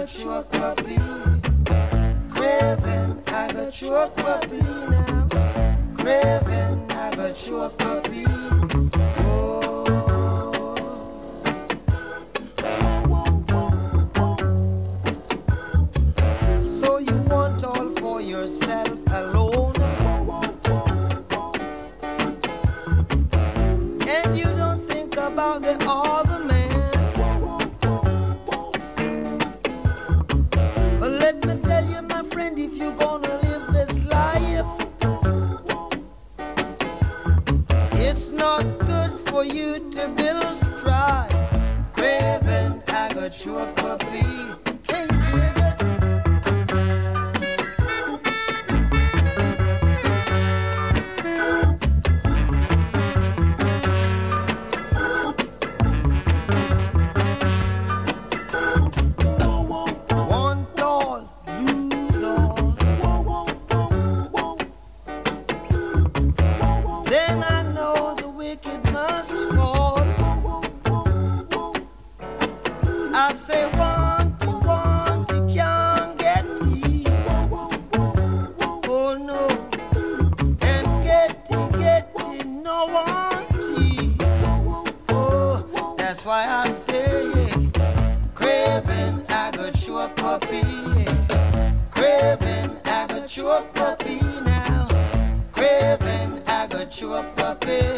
got you a puppy. Craving, I got you a puppy now. Craving, I got you a puppy. So you want all for yourself alone, and you don't think about the other man. But let me tell you, my friend, if you're gonna live this life, it's not good for you to build strife. Craving, I got you a puppy. Hey, want all, lose all. Then I know the wicked must fall. I say want, you can't get it. Oh no, and get it, no want it. Oh, that's why I say, yeah. Craving, I got you a puppy. Yeah. Craving, I got you a puppy now. Craving, I got you a puppy.